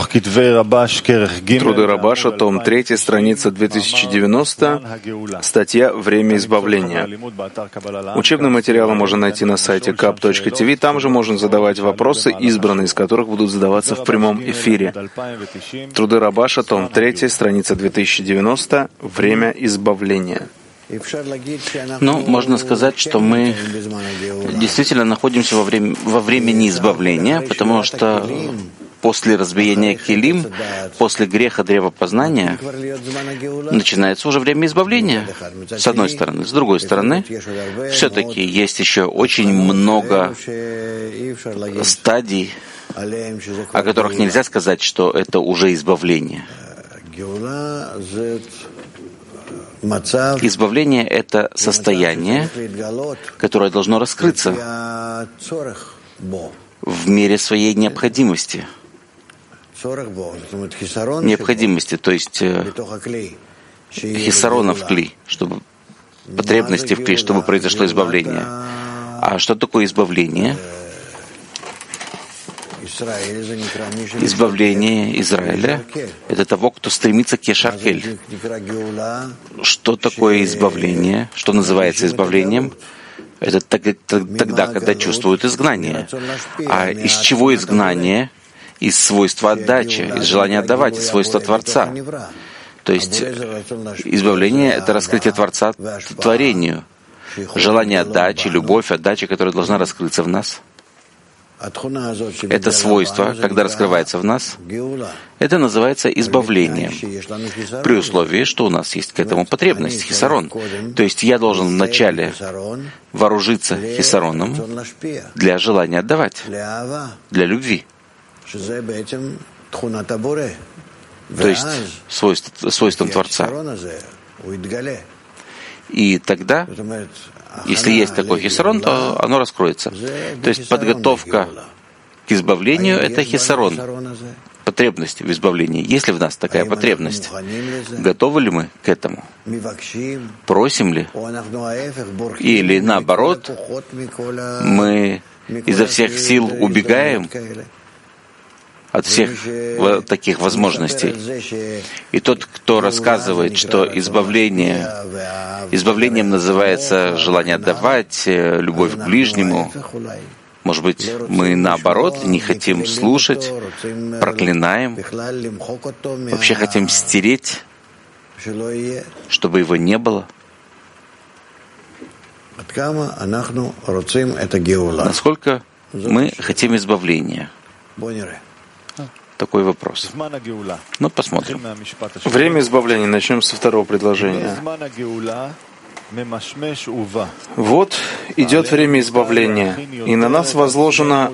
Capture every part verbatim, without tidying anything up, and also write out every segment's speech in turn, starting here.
Труды Рабаша, том три, страница две тысячи девяносто, статья «Время избавления». Учебный материал можно найти на сайте кап точка ти ви, там же можно задавать вопросы, избранные из которых будут задаваться в прямом эфире. Труды Рабаша, том три, страница две тысячи девяносто, «Время избавления». Ну, можно сказать, что мы действительно находимся во, время, во времени избавления, потому что после разбиения килим, после греха древопознания, начинается уже время избавления, с одной стороны. С другой стороны, все-таки есть еще очень много стадий, о которых нельзя сказать, что это уже избавление. Избавление — это состояние, которое должно раскрыться в мере своей необходимости. Необходимости, то есть хисарона в кли, чтобы потребности в кли, чтобы произошло избавление. А что такое избавление? Избавление Израиля — это того, кто стремится к Ешаркель. Что такое избавление? Что называется избавлением? Это тогда, когда чувствуют изгнание. А из чего изгнание? Из свойства отдачи, из желания отдавать, из свойства Творца. То есть избавление — это раскрытие Творца творению. Желание отдачи, любовь, отдача, которая должна раскрыться в нас. Это свойство, когда раскрывается в нас, это называется избавлением, при условии, что у нас есть к этому потребность, хисарон. То есть я должен вначале вооружиться хисароном для желания отдавать, для любви. То есть свойств, свойством Творца. И тогда, если есть такой хисарон, то оно раскроется. То есть подготовка к избавлению — это хисарон, потребность в избавлении. Есть ли в нас такая потребность? Готовы ли мы к этому? Просим ли? Или наоборот, мы изо всех сил убегаем от всех таких возможностей. И тот, кто рассказывает, что избавление, избавлением называется желание отдавать, любовь к ближнему, может быть, мы наоборот не хотим слушать, проклинаем, вообще хотим стереть, чтобы его не было. Насколько мы хотим избавления? Такой вопрос. Ну, посмотрим. Время избавления. Начнем со второго предложения. Вот идет время избавления, и на нас возложено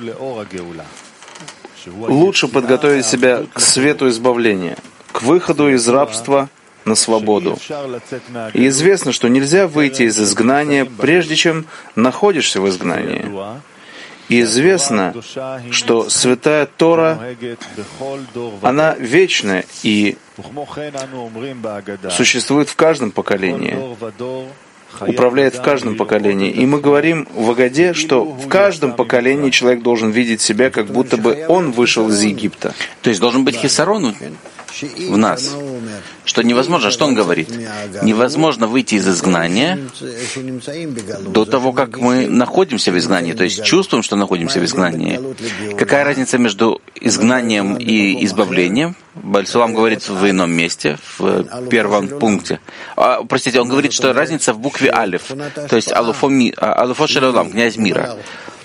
лучше подготовить себя к свету избавления, к выходу из рабства на свободу. И известно, что нельзя выйти из изгнания, прежде чем находишься в изгнании. И известно, что Святая Тора, она вечная и существует в каждом поколении, управляет в каждом поколении. И мы говорим в Агаде, что в каждом поколении человек должен видеть себя, как будто бы он вышел из Египта. То есть должен быть хисарон в нас, что невозможно, что он говорит? Невозможно выйти из изгнания до того, как мы находимся в изгнании, то есть чувствуем, что находимся в изгнании. Какая разница между изгнанием и избавлением? Бааль Сулам говорит в ином месте, в первом пункте. А, простите, он говорит, что разница в букве Алиф, то есть Алуфо Шель Олам, князь мира.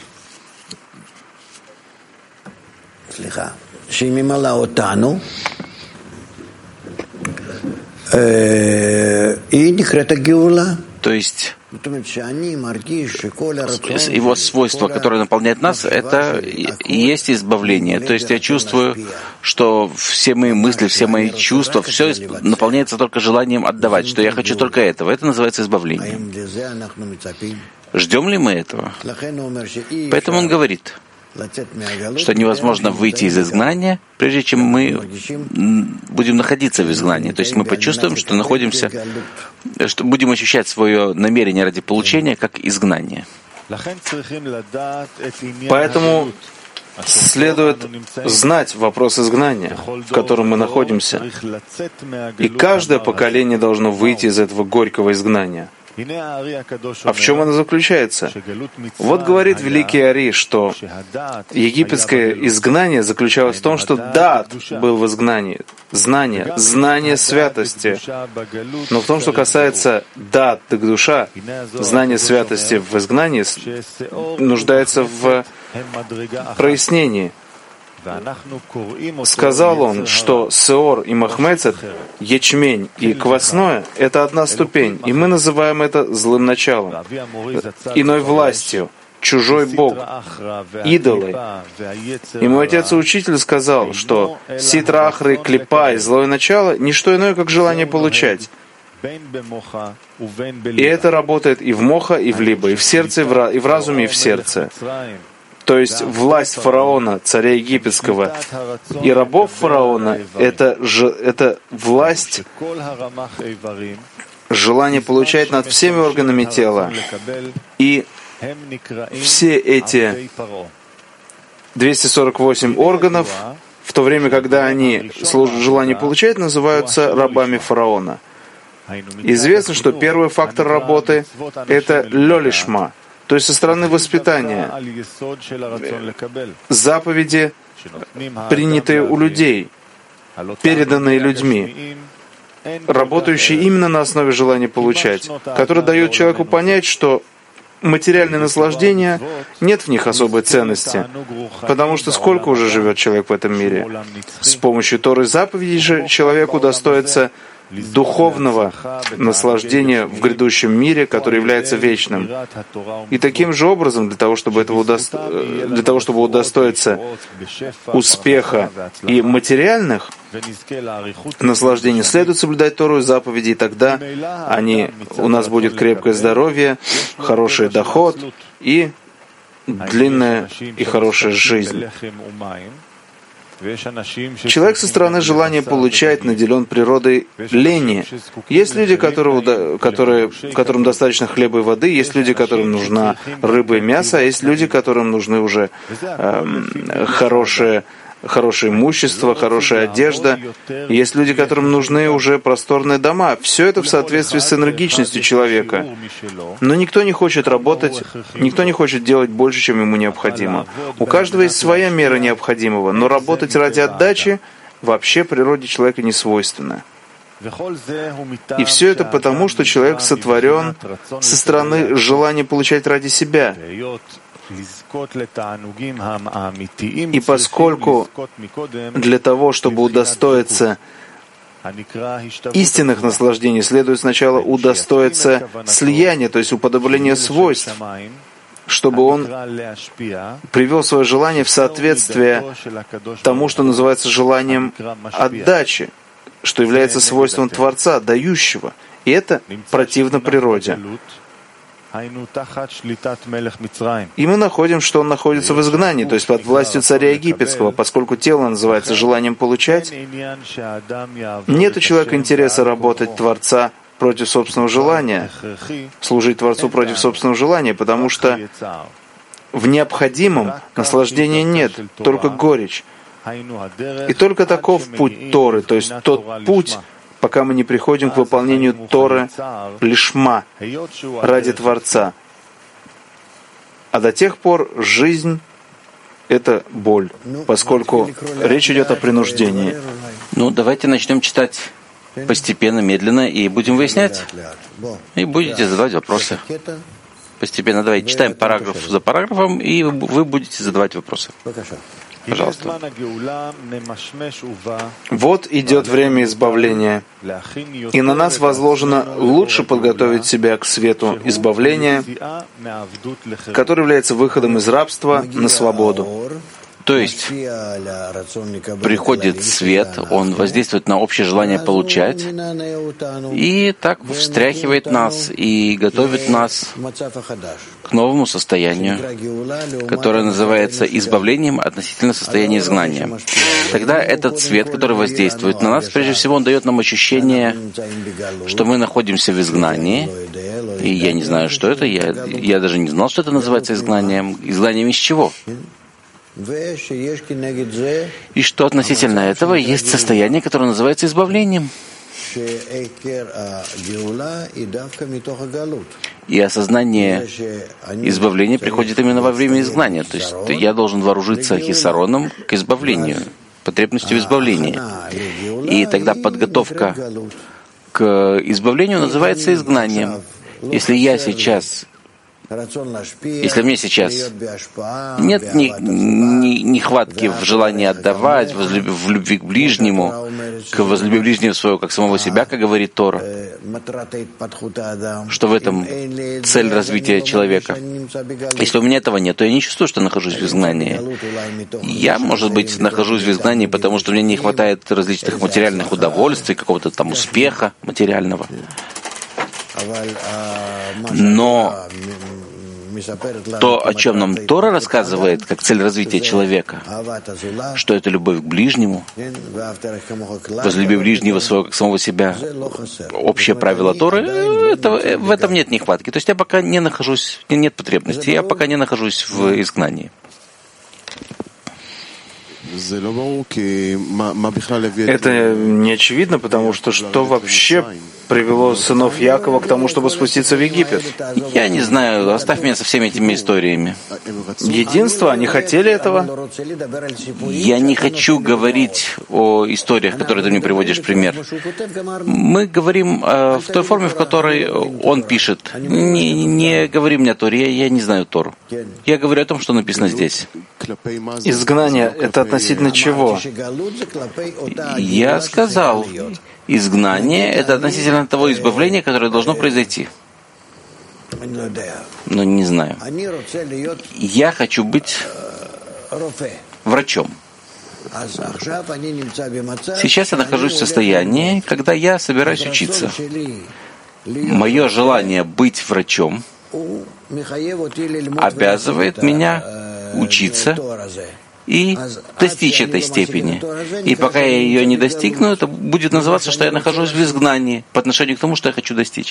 То есть его свойство, которое наполняет нас, это и есть избавление. То есть я чувствую, что все мои мысли, все мои чувства, все наполняется только желанием отдавать, что я хочу только этого. Это называется избавлением. Ждем ли мы этого? Поэтому он говорит, что невозможно выйти из изгнания, прежде чем мы будем находиться в изгнании. То есть мы почувствуем, что находимся, что будем ощущать свое намерение ради получения как изгнание. Поэтому следует знать вопрос изгнания, в котором мы находимся. И каждое поколение должно выйти из этого горького изгнания. А в чем оно заключается? Вот говорит великий Ари, что египетское изгнание заключалось в том, что дат был в изгнании, знание, знание святости. Но в том, что касается дат, так душа, знание святости в изгнании нуждается в прояснении. Сказал он, что Сеор и Махмецет, ячмень и квасное — это одна ступень, и мы называем это злым началом, иной властью, чужой бог, идолы. И мой отец и учитель сказал, что ситра ахры, клипа и злое начало — не что иное, как желание получать. И это работает и в моха, и в либо, и в сердце, и в разуме, и в сердце. То есть власть фараона, царя египетского, и рабов фараона — это, же, это власть, желание получать над всеми органами тела. И все эти двести сорок восемь органов, в то время, когда они служат желанию получать, называются рабами фараона. Известно, что первый фактор работы — это лёлишма, то есть со стороны воспитания, заповеди, принятые у людей, переданные людьми, работающие именно на основе желания получать, которые дают человеку понять, что материальные наслаждения, нет в них особой ценности, потому что сколько уже живет человек в этом мире? С помощью Торы заповедей же человеку удостоится духовного наслаждения в грядущем мире, который является вечным. И таким же образом, для того, чтобы, этого удосто... для того, чтобы удостоиться успеха и материальных наслаждений, следует соблюдать Тору и заповеди, и тогда они, у нас будет крепкое здоровье, хороший доход и длинная и хорошая жизнь. Человек со стороны желания получать наделен природой лени. Есть люди, которые, которые, которым достаточно хлеба и воды, есть люди, которым нужна рыба и мясо, а есть люди, которым нужны уже э, хорошее, хорошее имущество, хорошая одежда. Есть люди, которым нужны уже просторные дома. Все это в соответствии с энергичностью человека. Но никто не хочет работать, никто не хочет делать больше, чем ему необходимо. У каждого есть своя мера необходимого, но работать ради отдачи вообще природе человека не свойственно. И все это потому, что человек сотворен со стороны желания получать ради себя. И поскольку для того, чтобы удостоиться истинных наслаждений, следует сначала удостоиться слияния, то есть уподобления свойств, чтобы он привел свое желание в соответствие тому, что называется желанием отдачи, что является свойством Творца, дающего. И это противно природе. И мы находим, что он находится в изгнании, то есть под властью царя египетского, поскольку тело называется желанием получать. Нет у человека интереса работать Творца против собственного желания, служить Творцу против собственного желания, потому что в необходимом наслаждения нет, только горечь. И только таков путь Торы, то есть тот путь, пока мы не приходим к выполнению Торы лишма, ради Творца. А до тех пор жизнь — это боль, поскольку речь идет о принуждении. Ну, давайте начнем читать постепенно, медленно, и будем выяснять. И будете задавать вопросы. Постепенно давайте читаем параграф за параграфом, и вы будете задавать вопросы. Пожалуйста. Вот идет время избавления, и на нас возложено лучше подготовить себя к свету избавления, который является выходом из рабства на свободу. То есть приходит свет, он воздействует на общее желание получать, и так встряхивает нас и готовит нас к новому состоянию, которое называется избавлением относительно состояния изгнания. Тогда этот свет, который воздействует на нас, прежде всего, он дает нам ощущение, что мы находимся в изгнании, и я не знаю, что это, я, я даже не знал, что это называется изгнанием. Изгнанием из чего? И что относительно этого есть состояние, которое называется избавлением. И осознание избавления приходит именно во время изгнания. То есть я должен вооружиться хисароном к избавлению, потребностью в избавлении. И тогда подготовка к избавлению называется изгнанием. Если я сейчас, если мне сейчас нет ни, ни, нехватки в желании отдавать, в любви к ближнему, к возлюби ближнего своего, как самого себя, как говорит Тора, что в этом цель развития человека. Если у меня этого нет, то я не чувствую, что нахожусь в изгнании. Я, может быть, нахожусь в изгнании, потому что мне не хватает различных материальных удовольствий, какого-то там успеха материального. Но то, о чем нам Тора рассказывает, как цель развития человека, что это любовь к ближнему, возлюби ближнего своего, как самого себя, общее правило Торы, это, в этом нет нехватки. То есть я пока не нахожусь, нет потребности, я пока не нахожусь в изгнании. Это не очевидно, потому что что вообще привело сынов Якова к тому, чтобы спуститься в Египет? Я не знаю, оставь меня со всеми этими историями. Единство, они хотели этого? Я не хочу говорить о историях, которые ты мне приводишь в пример. Мы говорим э, в той форме, в которой он пишет. Не, не говори мне о Торе, я, я не знаю Тору. Я говорю о том, что написано здесь. Изгнание — это относительно чего? Я сказал, изгнание — это относительно того избавления, которое должно произойти. Но не знаю. Я хочу быть врачом. Сейчас я нахожусь в состоянии, когда я собираюсь учиться. Мое желание быть врачом обязывает меня учиться и достичь этой степени. И пока я ее не достигну, это будет называться, что я нахожусь в изгнании по отношению к тому, что я хочу достичь.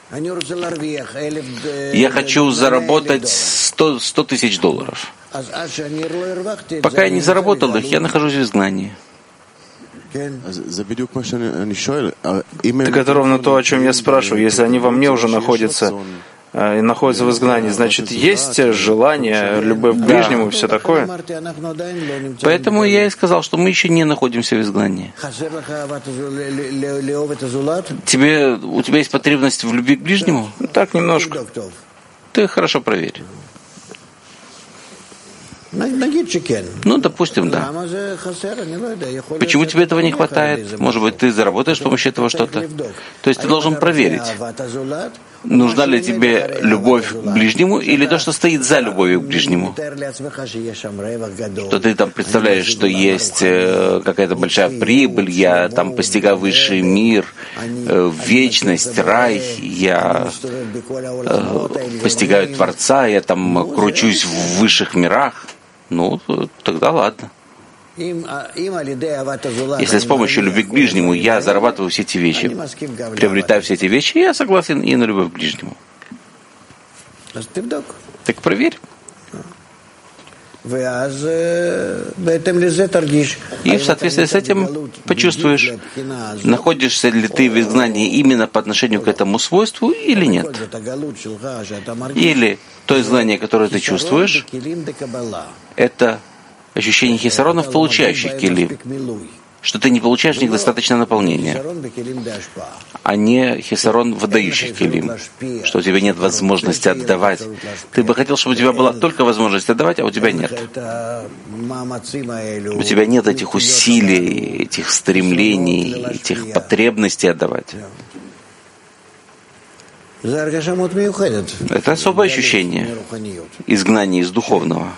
Я хочу заработать сто тысяч долларов. Пока я не заработал их, я нахожусь в изгнании. Так это ровно то, о чем я спрашиваю. Если они во мне уже находятся, и находятся в изгнании, значит, есть желание, любовь к ближнему и все такое. Поэтому я и сказал, что мы еще не находимся в изгнании. Тебе, у тебя есть потребность в любви к ближнему? Так, немножко. Ты хорошо проверь. Ну, допустим, да. Почему тебе этого не хватает? Может быть, ты заработаешь с помощью этого что-то? То есть ты должен проверить, нужна ли тебе любовь к ближнему или то, что стоит за любовью к ближнему. Что ты там представляешь, что есть какая-то большая прибыль, я там постигаю высший мир, вечность, рай, я постигаю Творца, я там кручусь в высших мирах. Ну, тогда ладно. Если с помощью любви к ближнему я зарабатываю все эти вещи, приобретаю все эти вещи, я согласен и на любовь к ближнему. Так проверь. И в соответствии с этим почувствуешь, находишься ли ты в изгнании именно по отношению к этому свойству или нет. Или то изгнание, которое ты чувствуешь, это ощущение хисарона в получающих келим, что ты не получаешь в них достаточно наполнения, а не хисарон в отдающих келим, что у тебя нет возможности отдавать. Ты бы хотел, чтобы у тебя была только возможность отдавать, а у тебя нет. У тебя нет этих усилий, этих стремлений, этих потребностей отдавать. Это особое ощущение изгнания из духовного.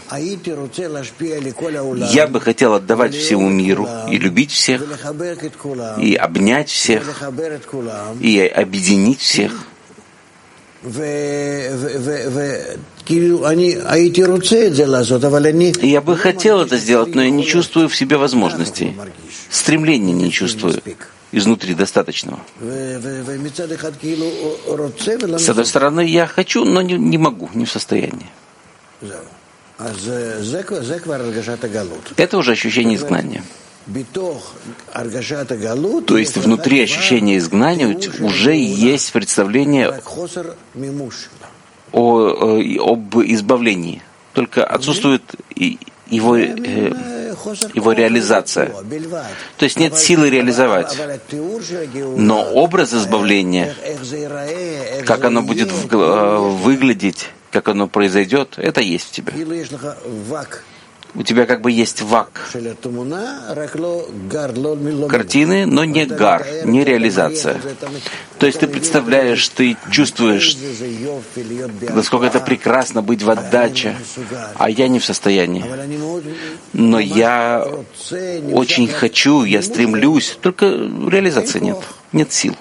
Я бы хотел отдавать всему миру и любить всех, и обнять всех, и объединить всех. Я бы хотел это сделать, но я не чувствую в себе возможностей. Стремления не чувствую изнутри достаточного. С одной стороны, я хочу, но не, не могу, не в состоянии. Это уже ощущение изгнания. То есть внутри ощущения изгнания уже есть представление о, об избавлении. Только отсутствует его, его реализация. То есть нет силы реализовать. Но образ избавления, как оно будет выглядеть, как оно произойдет, это есть в тебе. У тебя как бы есть вак картины, но не гар, не реализация. То есть ты представляешь, ты чувствуешь, насколько это прекрасно быть в отдаче, а я не в состоянии. Но я очень хочу, я стремлюсь, только реализации нет, нет сил.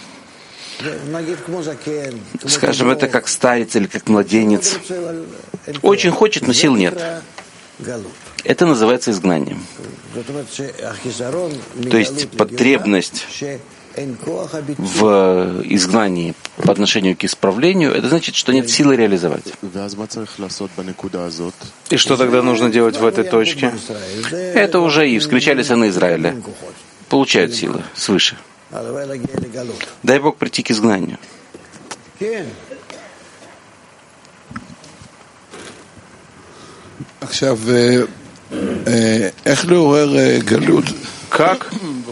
Скажем, это как старец или как младенец. Очень хочет, но сил нет. Это называется изгнанием. То есть потребность в изгнании по отношению к исправлению, это значит, что нет силы реализовать. И что тогда нужно делать в этой точке? Это уже и вскричали сыны Израиля. Получают силы свыше. Дай Бог прийти к изгнанию. Как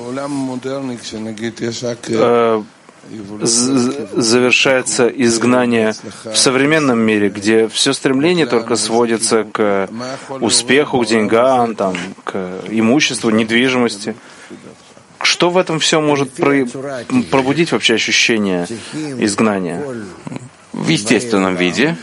э, завершается изгнание в современном мире, где все стремление только сводится к успеху, к деньгам, там, к имуществу, недвижимости? Что в этом все может про- пробудить вообще ощущение изгнания? В естественном виде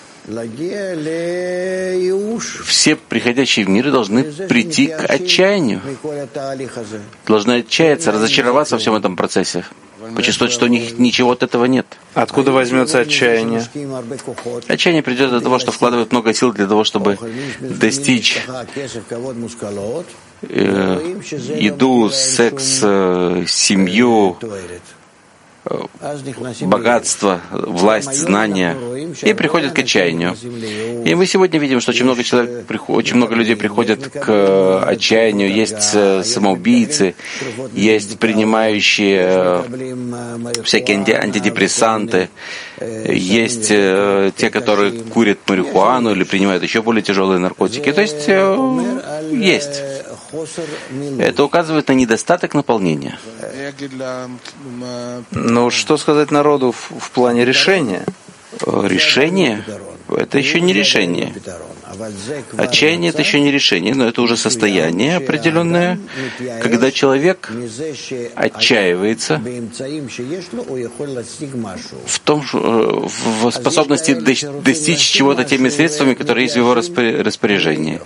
все приходящие в мир должны прийти к отчаянию. Должны отчаяться, разочароваться во всем этом процессе. Почувствовать, что у них ничего от этого нет. Откуда возьмется отчаяние? Отчаяние придет от того, что вкладывают много сил для того, чтобы достичь э, еду, секс, э, семью, богатство, власть, знания, и приходят к отчаянию. И мы сегодня видим, что очень много человек, очень много людей приходят к отчаянию. Есть самоубийцы, есть принимающие всякие антидепрессанты, есть те, которые курят марихуану или принимают еще более тяжелые наркотики. То есть есть. Это указывает на недостаток наполнения. Но что сказать народу в, в плане решения? Решение — это еще не решение. Отчаяние — это еще не решение, но это уже состояние определенное, когда человек отчаивается в том, в способности достичь чего-то теми средствами, которые есть в его распоряжении.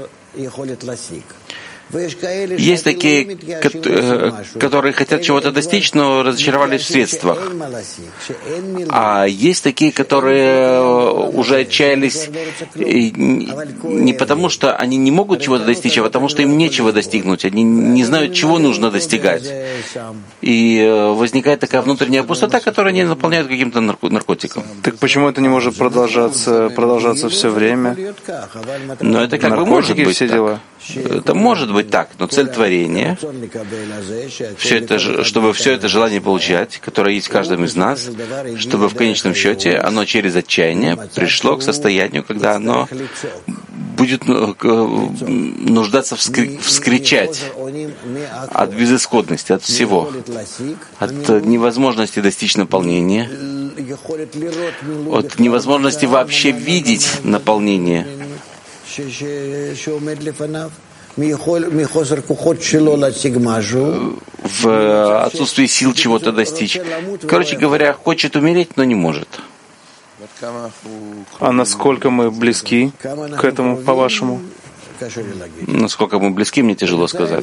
Есть такие, которые хотят чего-то достичь, но разочаровались в средствах. А есть такие, которые уже отчаялись не потому, что они не могут чего-то достичь, а потому, что им нечего достигнуть. Они не знают, чего нужно достигать. И возникает такая внутренняя пустота, которую они наполняют каким-то наркотиком. Так почему это не может продолжаться, продолжаться все время? Но это как бы может быть все так. дела. Это может быть так, но цель творения, все это, чтобы все это желание получать, которое есть в каждом из нас, чтобы в конечном счете оно через отчаяние пришло к состоянию, когда оно будет нуждаться вскри- вскричать от безысходности, от всего, от невозможности достичь наполнения, от невозможности вообще видеть наполнение, в отсутствии сил чего-то достичь. Короче говоря, хочет умереть, но не может. А насколько мы близки к этому, по-вашему? Насколько мы близки, мне тяжело сказать.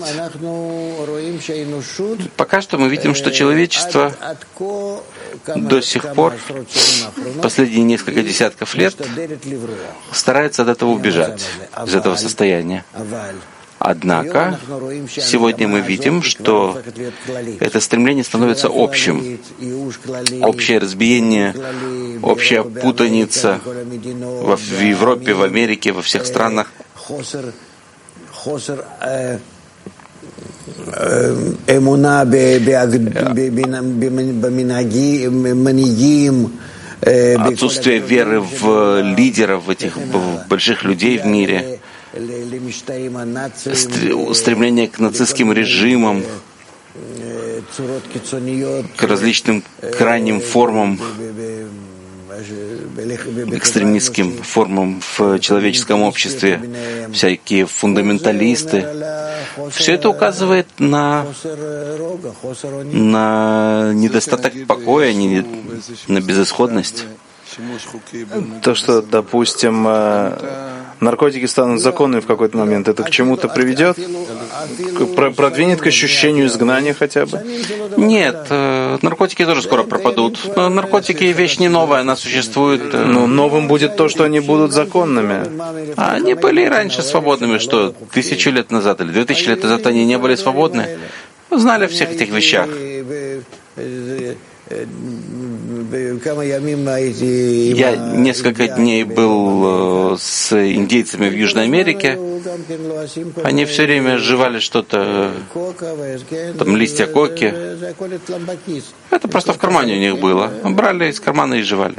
Пока что мы видим, что человечество до сих пор, последние несколько десятков лет, старается от этого убежать, из этого состояния. Однако сегодня мы видим, что это стремление становится общим. Общее разбиение, общая путаница в Европе, в Америке, во всех странах. Отсутствие веры в лидеров, в этих больших людей в мире, стремление к нацистским режимам, к различным крайним формам, экстремистским формам в человеческом обществе, всякие фундаменталисты. Все это указывает на, на недостаток покоя, на безысходность. То, что, допустим, наркотики станут законными в какой-то момент, это к чему-то приведет? Продвинет к ощущению изгнания хотя бы? Нет, наркотики тоже скоро пропадут. Наркотики — вещь не новая, она существует. Но новым будет то, что они будут законными. А они были и раньше свободными, что тысячу лет назад или две тысячи лет назад они не были свободны. Мы знали о всех этих вещах. Я несколько дней был с индейцами в Южной Америке. Они все время жевали что-то, там листья коки. Это просто в кармане у них было. Брали из кармана и жевали.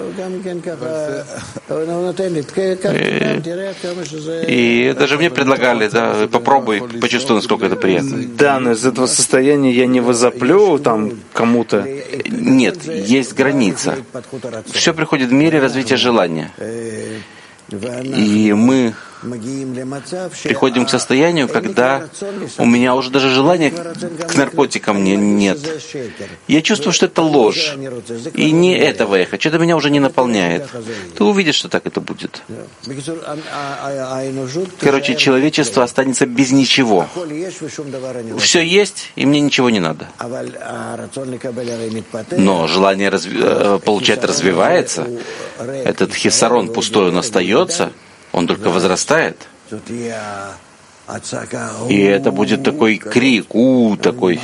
И, и даже мне предлагали, да, попробуй, почувствуй, насколько это приятно. Да, но из этого состояния я не возоплю там кому-то. Нет, есть граница. Все приходит в мире развития желания. И мы приходим к состоянию, когда у меня уже даже желания к наркотикам не, нет. Я чувствую, что это ложь. И не этого я хочу. Это меня уже не наполняет. Ты увидишь, что так это будет. Короче, человечество останется без ничего. Все есть, и мне ничего не надо. Но желание разви- получать развивается. Этот хисарон пустой, он остается. Он только возрастает. И это будет такой крик, у, такой.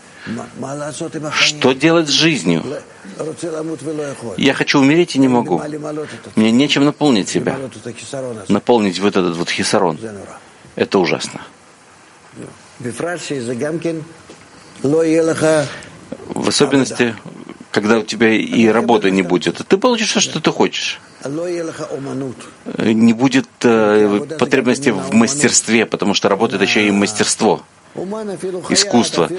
Что делать с жизнью? Я хочу умереть и не могу. Мне нечем наполнить себя. Наполнить вот этот вот хисарон. Это ужасно. В особенности, когда у тебя и работы не будет, ты получишь все, что ты хочешь. Не будет э, потребности в мастерстве, потому что работает еще и мастерство, искусство.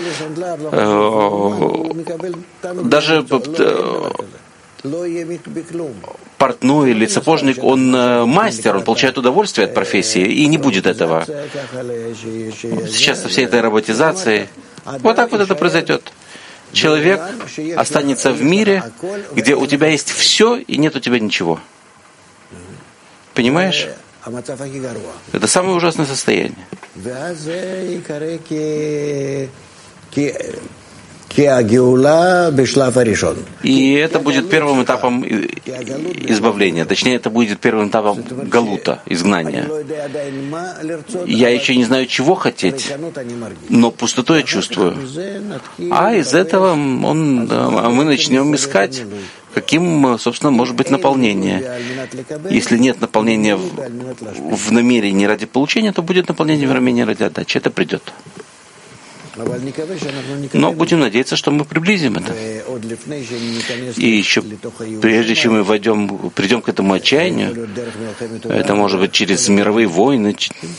Э, даже э, портной или сапожник, он э, мастер, он получает удовольствие от профессии, и не будет этого. Сейчас со всей этой роботизацией вот так вот это произойдет. Человек останется в мире, где у тебя есть все и нет у тебя ничего. Понимаешь? Это самое ужасное состояние. И это будет первым этапом избавления. Точнее, это будет первым этапом галута, изгнания. Я еще не знаю, чего хотеть, но пустоту я чувствую. А из этого он, мы начнем искать, каким, собственно, может быть наполнение. Если нет наполнения в, в намерении ради получения, то будет наполнение в намерении ради отдачи. Это придет. Но будем надеяться, что мы приблизим это. И еще прежде чем мы войдем, придем к этому отчаянию, это может быть через мировые войны,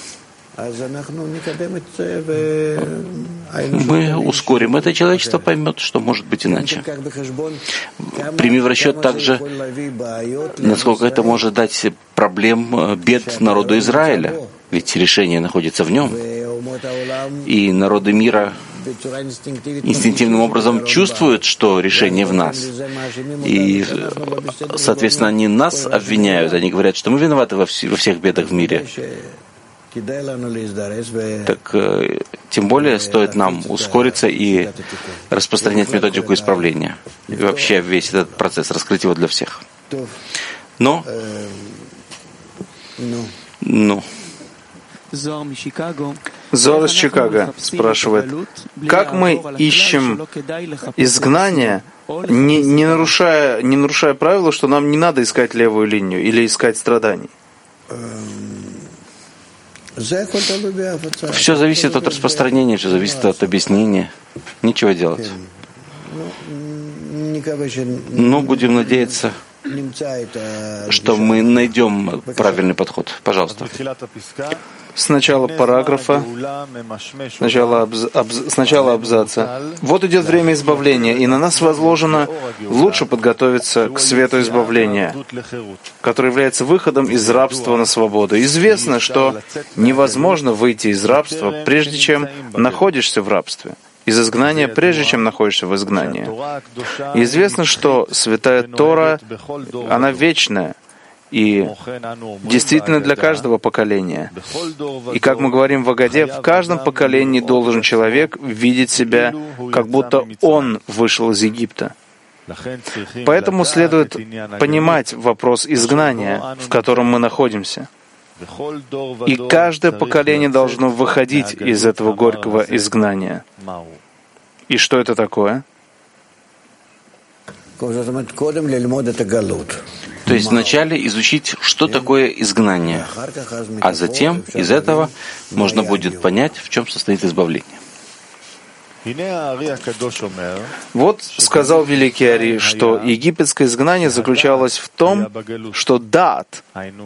мы ускорим это, человечество поймет, что может быть иначе. Прими в расчет также, насколько это может дать проблем, бед народу Израиля, ведь решение находится в нем. И народы мира инстинктивным образом чувствуют, что решение в нас. И, соответственно, они нас обвиняют, они говорят, что мы виноваты во, вс- во всех бедах в мире. Так тем более стоит нам ускориться и распространять методику исправления. И вообще весь этот процесс, раскрыть его для всех. Но, ну, Зор из Чикаго спрашивает, как мы ищем изгнание, не, не, нарушая, не нарушая правила, что нам не надо искать левую линию или искать страданий? Все зависит от распространения, все зависит от объяснения. Нечего делать. Но будем надеяться, что мы найдем правильный подход. Пожалуйста. С начала параграфа, сначала, абз, абз, сначала абзаца. Вот идет время избавления, и на нас возложено лучше подготовиться к свету избавления, который является выходом из рабства на свободу. Известно, что невозможно выйти из рабства, прежде чем находишься в рабстве. Из изгнания, прежде чем находишься в изгнании. И известно, что Святая Тора, она вечная, и действительно для каждого поколения. И как мы говорим в Агаде, в каждом поколении должен человек видеть себя, как будто он вышел из Египта. Поэтому следует понимать вопрос изгнания, в котором мы находимся. И каждое поколение должно выходить из этого горького изгнания. И что это такое? То есть вначале изучить, что такое изгнание, а затем из этого можно будет понять, в чем состоит избавление. Вот сказал великий Ари, что египетское изгнание заключалось в том, что дат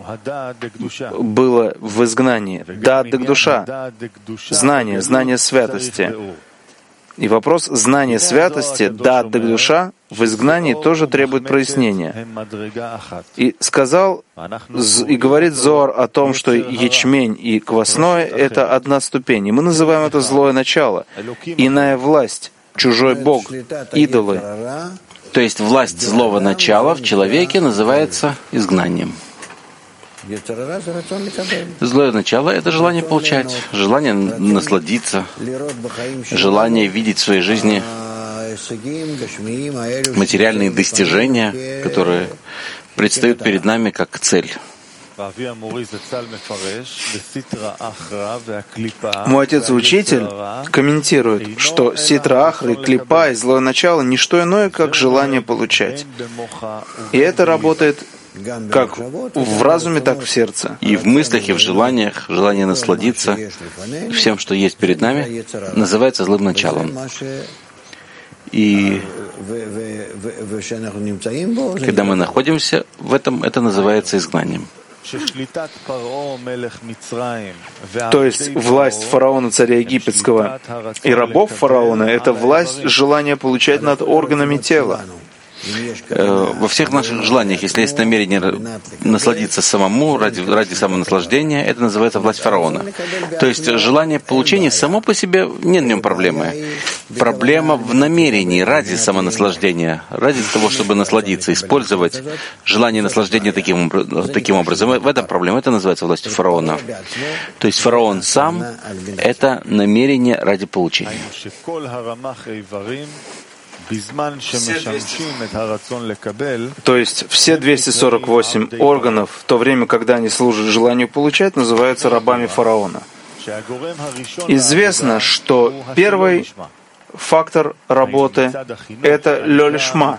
было в изгнании, дат дек душа, знание, знание святости. И вопрос знания святости, дат дек душа, в изгнании тоже требует прояснения. И сказал, и говорит Зоар о том, что ячмень и квасное — это одна ступень. И мы называем это злое начало, иная власть, чужой бог, идолы. То есть власть злого начала в человеке называется изгнанием. Злое начало — это желание получать, желание насладиться, желание видеть в своей жизни материальные достижения, которые предстают перед нами как цель. Мой отец и учитель комментирует, что ситра ахра и клипа и злое начало — не что иное, как желание получать. И это работает как в разуме, так и в сердце. И в мыслях, и в желаниях, желание насладиться всем, что есть перед нами, называется злым началом. И когда мы находимся в этом, это называется изгнанием. То есть власть фараона, царя египетского, и рабов фараона — это власть желания получать над органами тела. Во всех наших желаниях, если есть намерение насладиться самому ради, ради самонаслаждения, это называется власть фараона. То есть желание получения само по себе, нет в нем проблемы. Проблема в намерении ради самонаслаждения, ради того, чтобы насладиться, использовать желание наслаждения таким, таким образом. В этом проблема, это называется властью фараона. То есть фараон сам — это намерение ради получения. То есть все двести сорок восемь органов, в то время, когда они служат желанию получать, называются рабами фараона. Известно, что первый фактор работы — это лёлишма.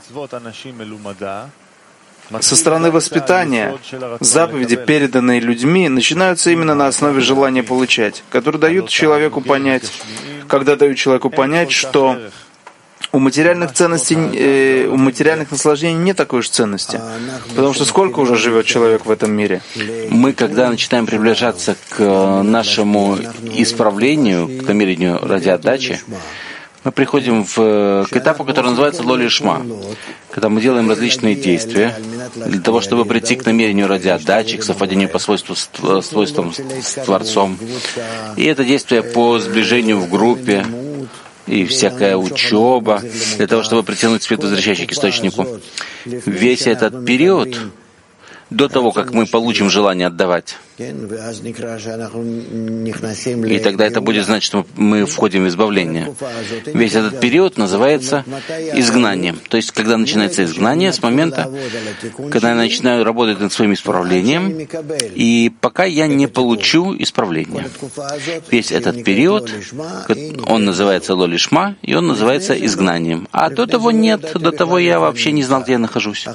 Со стороны воспитания заповеди, переданные людьми, начинаются именно на основе желания получать, которые дают человеку понять, когда дают человеку понять, что у материальных ценностей, э, у материальных наслаждений нет такой уж ценности. Потому что сколько уже живет человек в этом мире? Мы, когда начинаем приближаться к нашему исправлению, к намерению ради отдачи, мы приходим в, к этапу, который называется ло-лишма, когда мы делаем различные действия для того, чтобы прийти к намерению ради отдачи, к совпадению по свойству, свойствам с Творцом. И это действие по сближению в группе, и всякая учеба, для того, чтобы притянуть свет, возвращающий к источнику. Весь этот период, до того, как мы получим желание отдавать, И тогда это будет значить, что мы входим в избавление. Весь этот период называется изгнанием. То есть, когда начинается изгнание, с момента, когда я начинаю работать над своим исправлением, и пока я не получу исправления. Весь этот период, он называется лолишма, и он называется изгнанием. А до того нет, до того я вообще не знал, где я нахожусь.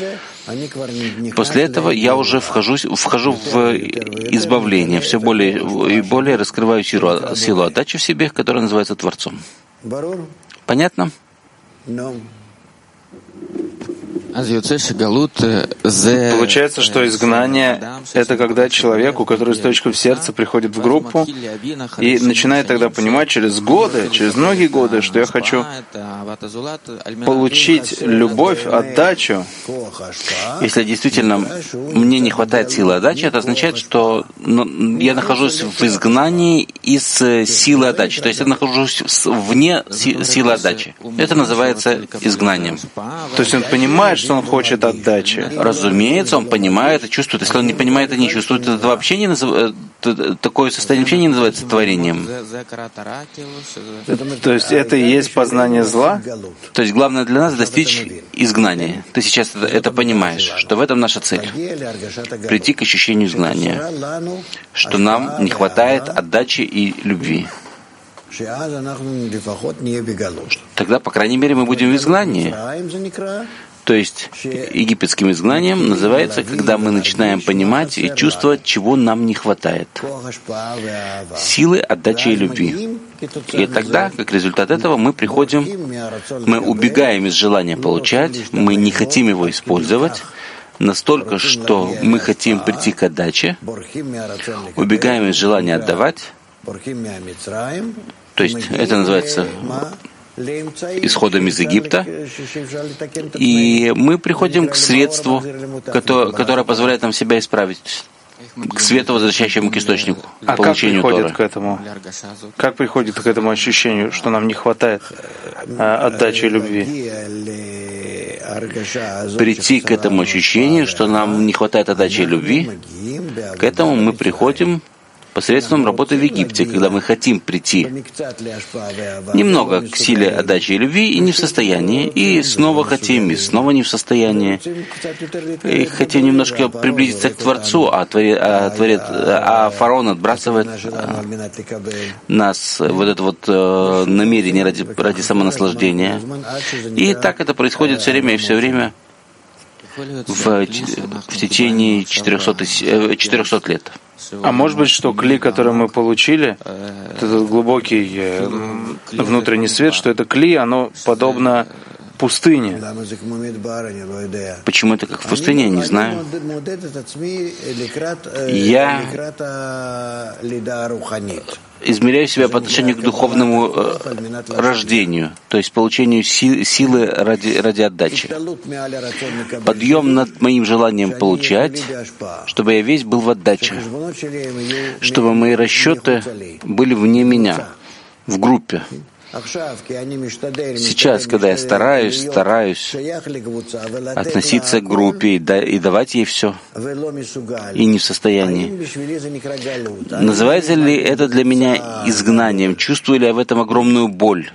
После этого я уже вхожу, вхожу в избавление, все более и более раскрываю силу, силу отдачи в себе, которая называется Творцом. Понятно? Получается, что изгнание — это когда человек, у которого источка в сердце, приходит в группу и начинает тогда понимать через годы, через многие годы, что я хочу получить любовь, отдачу. Если действительно мне не хватает силы отдачи, это означает, что я нахожусь в изгнании из силы отдачи. То есть я нахожусь вне силы отдачи. Это называется изгнанием. То есть он понимает, что он хочет отдачи. Разумеется, он понимает и чувствует. Если он не понимает и не чувствует, это вообще не называется, такое состояние вообще не называется творением. То есть это и есть познание зла? То есть главное для нас достичь изгнания. Ты сейчас это, это понимаешь, что в этом наша цель. Прийти к ощущению изгнания, что нам не хватает отдачи и любви. Тогда, по крайней мере, мы будем в изгнании. То есть египетским изгнанием называется, когда мы начинаем понимать и чувствовать, чего нам не хватает. Силы, отдачи и любви. И тогда, как результат этого, мы приходим, мы убегаем из желания получать, мы не хотим его использовать, настолько, что мы хотим прийти к отдаче, убегаем из желания отдавать, то есть это называется исходом из Египта, и мы приходим к средству, которое, которое позволяет нам себя исправить, к свету, возвращающему к источнику, а получению Торы. А как приходит Торы. к этому? Как приходит к этому ощущению, что нам не хватает а, отдачи и любви? Прийти к этому ощущению, что нам не хватает отдачи и любви, к этому мы приходим посредством работы в Египте, когда мы хотим прийти немного к силе отдачи и любви и не в состоянии, и снова хотим, и снова не в состоянии, и хотим немножко приблизиться к Творцу, а, творец, а, творец, а фараон отбрасывает нас, вот это вот э, намерение ради, ради самонаслаждения. И так это происходит все время и все время в, в течение четырехсот лет. А может быть, что кли, который мы получили, этот глубокий внутренний свет, что это кли, оно подобно пустыне. Почему это как в пустыне, я не знаю. Я измеряю себя по отношению к духовному э, рождению, то есть получению си- силы ради, ради отдачи. Подъем над моим желанием получать, чтобы я весь был в отдаче, чтобы мои расчеты были вне меня, в группе. Сейчас, когда я стараюсь, стараюсь относиться к группе и, да, и давать ей все, и не в состоянии. Называется ли это для меня изгнанием? Чувствую ли я в этом огромную боль?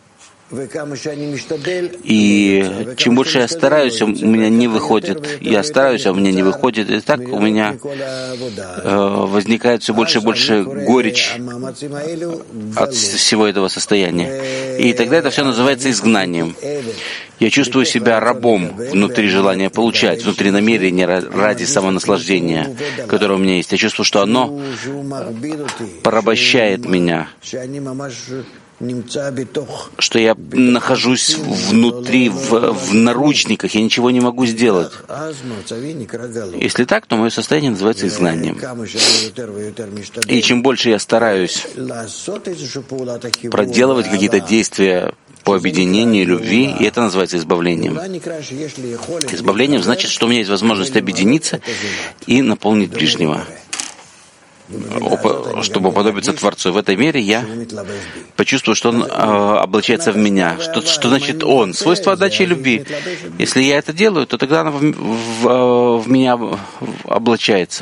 И чем больше я стараюсь, у меня не выходит. Я стараюсь, а у меня не выходит. И так у меня э, возникает все больше и больше горечь от всего этого состояния. И тогда это все называется изгнанием. Я чувствую себя рабом внутри желания получать, внутри намерения ради самонаслаждения, которое у меня есть. Я чувствую, что оно порабощает меня, что я нахожусь внутри, в, в наручниках, я ничего не могу сделать. Если так, то мое состояние называется изгнанием. И чем больше я стараюсь проделывать какие-то действия по объединению любви, и это называется избавлением. Избавлением значит, что у меня есть возможность объединиться и наполнить ближнего. чтобы уподобиться Творцу. В этой мере я почувствую, что Он э, облачается в меня. Что, что значит Он? Свойство отдачи и любви. Если я это делаю, то тогда она в, в, в меня облачается.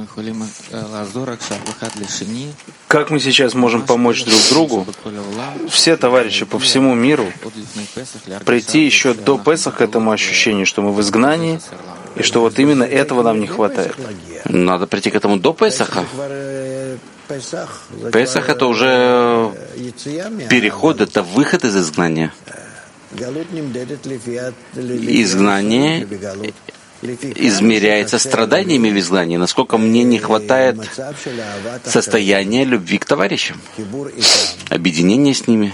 Как мы сейчас можем помочь друг другу, все товарищи по всему миру, прийти еще до Песах к этому ощущению, что мы в изгнании, и что вот именно этого нам не хватает? Надо прийти к этому до Песаха. Песах — это уже переход, это выход из изгнания. Изгнание измеряется страданиями в изгнании, насколько мне не хватает состояния любви к товарищам, объединения с ними,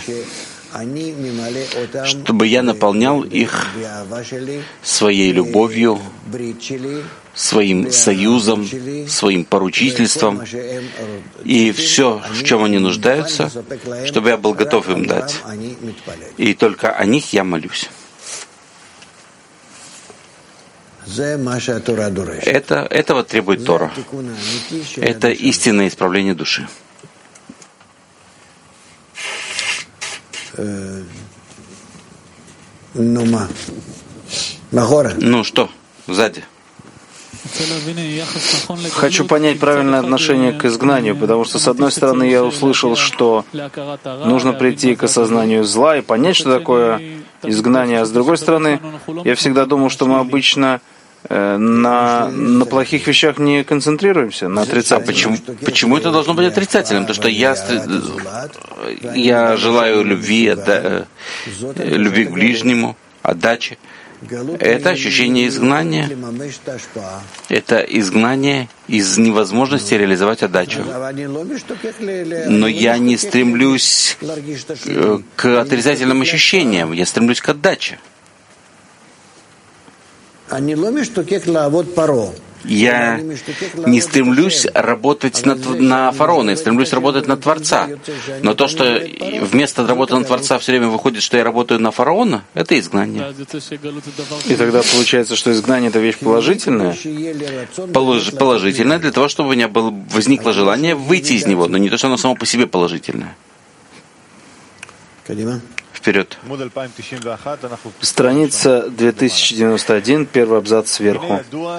чтобы я наполнял их своей любовью, своим союзом, своим поручительством, и все, в чем они нуждаются, чтобы я был готов им дать. И только о них я молюсь. Это, этого требует Тора. Это истинное исправление души. Ну что, сзади? Хочу понять правильное отношение к изгнанию, потому что, с одной стороны, я услышал, что нужно прийти к осознанию зла и понять, что такое изгнание, а с другой стороны, я всегда думал, что мы обычно э, на, на плохих вещах не концентрируемся, на отрицательных. Почему, почему это должно быть отрицательным? Потому что я, я желаю любви, отда, любви к ближнему, отдачи. Это ощущение изгнания. Это изгнание из невозможности реализовать отдачу. Но я не стремлюсь к отрицательным ощущениям, я стремлюсь к отдаче. Я не стремлюсь работать на, на фараона, я стремлюсь работать на Творца. Но то, что вместо работы на Творца все время выходит, что я работаю на фараона, это изгнание. И тогда получается, что изгнание — это вещь положительная? Полож, положительная для того, чтобы у меня было, возникло желание выйти из него, но не то, что оно само по себе положительное. Вперед. Страница две тысячи девяносто один, первый абзац сверху.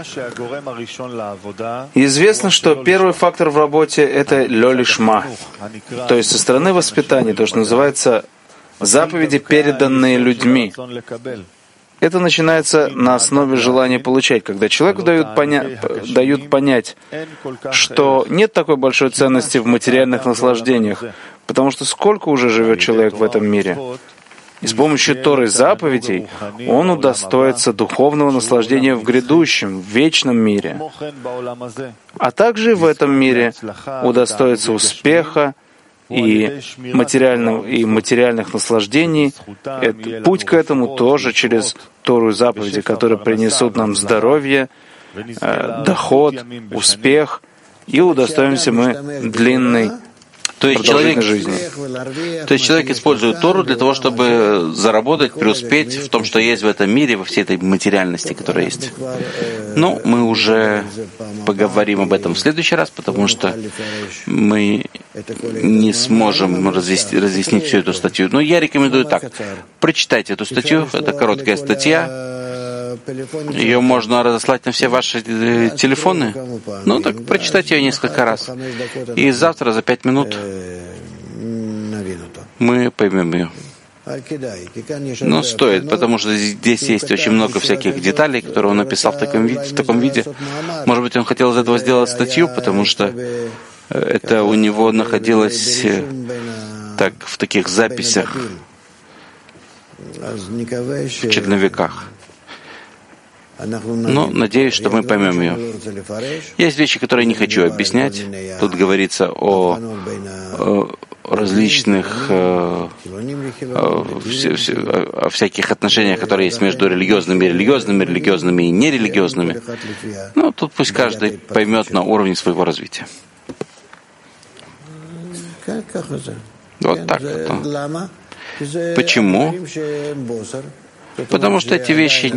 Известно, что первый фактор в работе — это лёлишма, то есть со стороны воспитания, то, что называется заповеди, переданные людьми. Это начинается на основе желания получать, когда человеку дают, поня... дают понять, что нет такой большой ценности в материальных наслаждениях, потому что сколько уже живет человек в этом мире. И с помощью Торы заповедей он удостоится духовного наслаждения в грядущем, в вечном мире. А также в этом мире удостоится успеха и, материальных, и материальных наслаждений. Это, путь к этому тоже через Тору и заповеди, которые принесут нам здоровье, э, доход, успех, и удостоимся мы длинной То есть, человек, жизни. то есть человек использует Тору для того, чтобы заработать, преуспеть в том, что есть в этом мире, во всей этой материальности, которая есть. Но мы уже поговорим об этом в следующий раз, потому что мы не сможем разъяснить, разъяснить всю эту статью. Но я рекомендую так. Прочитайте эту статью, это короткая статья. Ее можно разослать на все ваши телефоны. Ну, так прочитайте ее несколько раз. И завтра за пять минут мы поймем ее. Но стоит, потому что здесь есть очень много всяких деталей, которые он написал в таком виде. В таком виде. Может быть, он хотел из этого сделать статью, потому что это у него находилось так, в таких записях, в черновиках. Но надеюсь, что мы поймем ее. Есть вещи, которые я не хочу объяснять. Тут говорится о, о различных, о, о всяких отношениях, которые есть между религиозными и религиозными, религиозными и нерелигиозными. Ну, тут пусть каждый поймет на уровне своего развития. Вот так вот. Почему? Потому что эти вещи,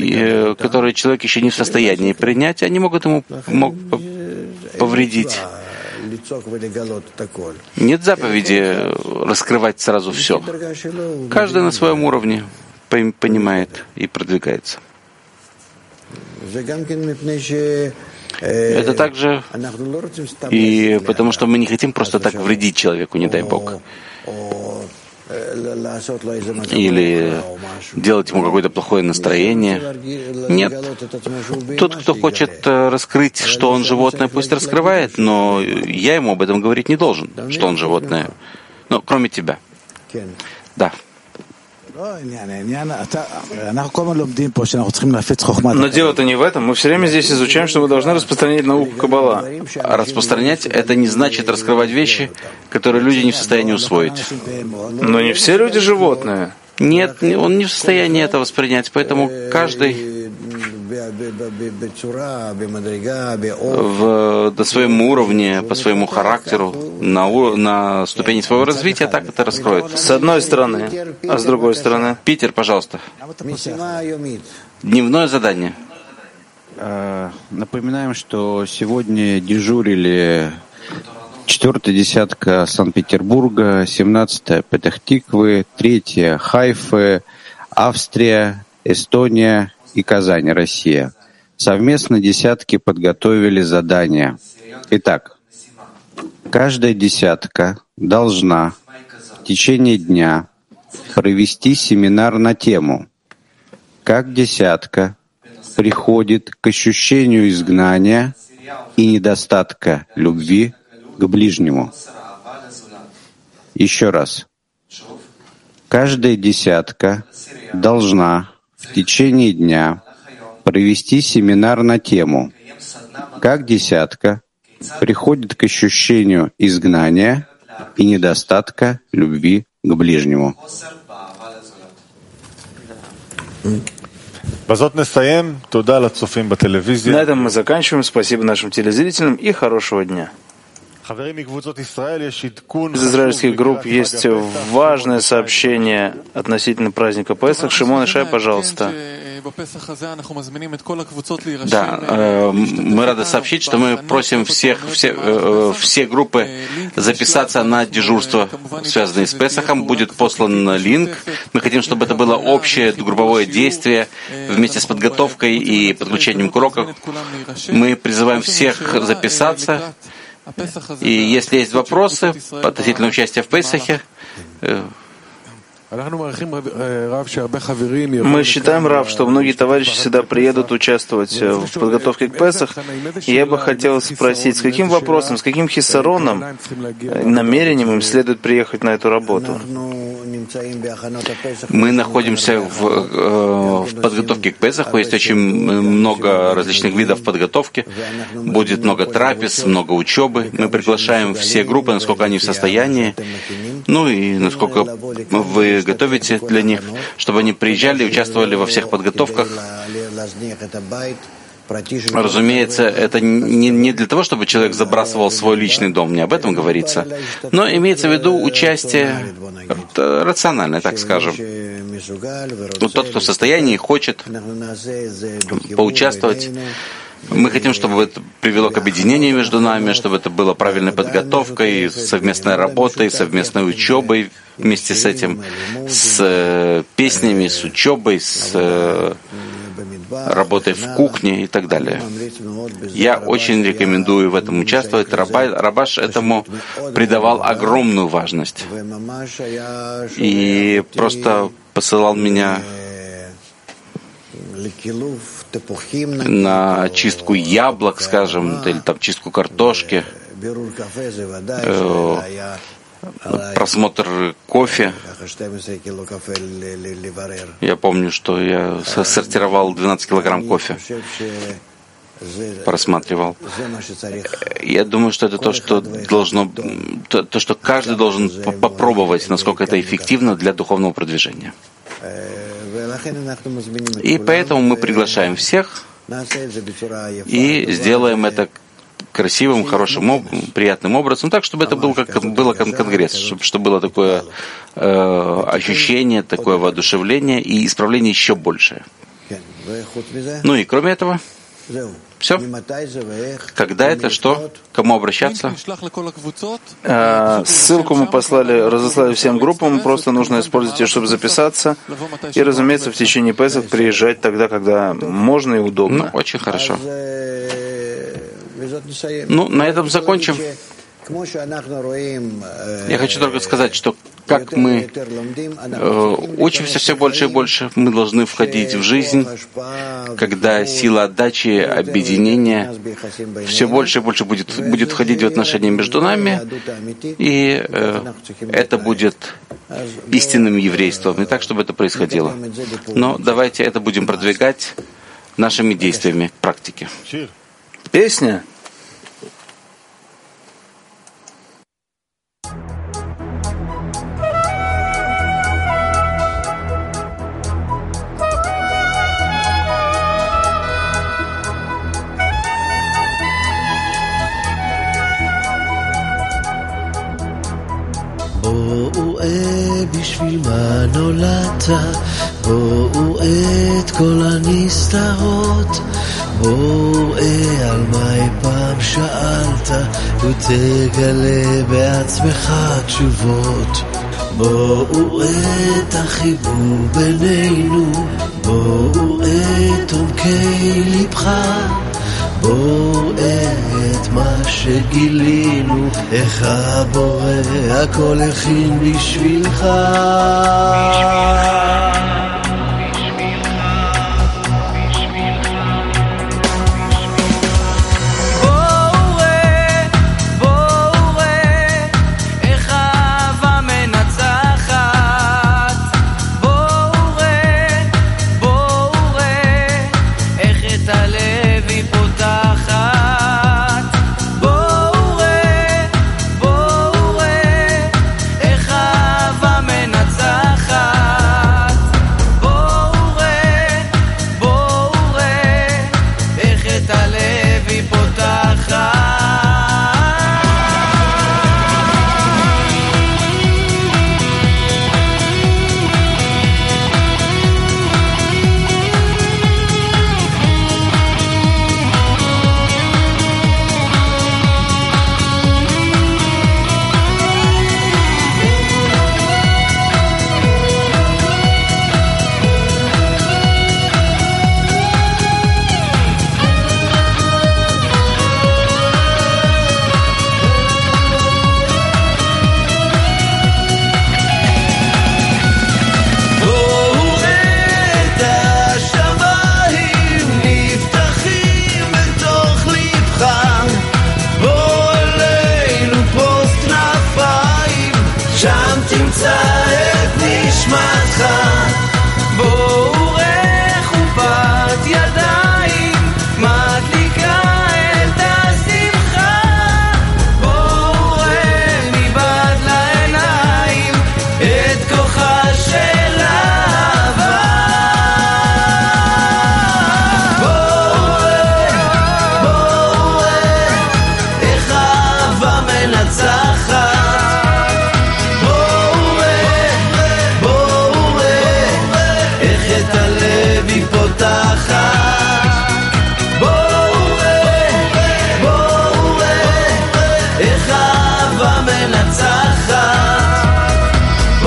которые человек еще не в состоянии принять, они могут ему могут повредить. Нет заповеди раскрывать сразу все. Каждый на своем уровне понимает и продвигается. Это также и потому, что мы не хотим просто так вредить человеку, не дай Бог. Или делать ему какое-то плохое настроение. Нет. Тот, кто хочет раскрыть, что он животное, пусть раскрывает, но я ему об этом говорить не должен, что он животное. Но кроме тебя. Да. Но дело-то не в этом. Мы все время здесь изучаем, что мы должны распространять науку Каббала. А распространять — это не значит раскрывать вещи, которые люди не в состоянии усвоить. Но не все люди животные. Нет, он не в состоянии это воспринять, поэтому каждый в, на своем уровне, по своему характеру, на, на ступени своего развития так это раскроет. С одной стороны, а с другой стороны? Питер, пожалуйста. Дневное задание. Напоминаем, что сегодня дежурили четвертая десятка Санкт-Петербурга, семнадцатая Петах-Тиквы, третья Хайфы, Австрия, Эстония и Казань, Россия. Совместно десятки подготовили задания. Итак, каждая десятка должна в течение дня провести семинар на тему «Как десятка приходит к ощущению изгнания и недостатка любви к ближнему». Еще раз. Каждая десятка должна в течение дня провести семинар на тему «Как десятка приходит к ощущению изгнания и недостатка любви к ближнему». На этом мы заканчиваем. Спасибо нашим телезрителям и хорошего дня. Из израильских групп есть важное сообщение относительно праздника Песах. Шимон и Шай, пожалуйста. Да, э, мы рады сообщить, что мы просим всех, все, э, все группы записаться на дежурство, связанное с Песахом. Будет послан линк. Мы хотим, чтобы это было общее групповое действие вместе с подготовкой и подключением к урокам. Мы призываем всех записаться. И если есть вопросы относительно участия в Песахе, мы считаем, Рав, что многие товарищи всегда приедут участвовать в подготовке к Песах. И я бы хотел спросить, с каким вопросом, с каким хиссароном, намерением им следует приехать на эту работу? Мы находимся в, в подготовке к Песаху. Есть очень много различных видов подготовки. Будет много трапез, много учебы. Мы приглашаем все группы, насколько они в состоянии. Ну и насколько вы готовите для них, чтобы они приезжали и участвовали во всех подготовках. Разумеется, это не, не для того, чтобы человек забрасывал свой личный дом, не об этом говорится, но имеется в виду участие рациональное, так скажем. Ну, тот, кто в состоянии и хочет поучаствовать. Мы хотим, чтобы это привело к объединению между нами, чтобы это было правильной подготовкой, совместной работой, совместной учебой вместе с этим, с песнями, с учебой, с работой в кухне и так далее. Я очень рекомендую в этом участвовать. Рабаш этому придавал огромную важность. И просто посылал меня на чистку яблок, скажем, или там чистку картошки, э, просмотр кофе. Я помню, что я сортировал двенадцать килограмм кофе, просматривал. Я думаю, что это то, что должно, то, то что каждый должен попробовать, насколько это эффективно для духовного продвижения. И поэтому мы приглашаем всех и сделаем это красивым, хорошим, приятным образом, так, чтобы это был как, было как конгресс, чтобы, чтобы было такое э, ощущение, такое воодушевление и исправление еще большее. Ну и кроме этого, все. Все? Когда это, что? Кому обращаться? Ссылку мы послали, разослали всем группам, просто нужно использовать ее, чтобы записаться. И, разумеется, в течение Песах приезжать тогда, когда можно и удобно. Ну, очень хорошо. Ну, на этом закончим. Я хочу только сказать, что как мы э, учимся все больше и больше, мы должны входить в жизнь, когда сила отдачи, объединения все больше и больше будет, будет входить в отношения между нами, и э, это будет истинным еврейством, и так, чтобы это происходило. Но давайте это будем продвигать нашими действиями к практике. Песня? בואו ראה בשביל מה נולדת, בואו ראה את כל הנסתרות, בואו ראה על מה אי פעם שאלת, ותגלה בעצמך תשובות. בואו ראה את החיבור בינינו, בואו ראה את עומקי לבך, בואו ראה את מה שגילינו, איך הבורא הכל הכין בשבילך.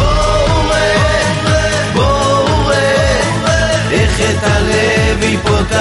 את הלב היא פותחת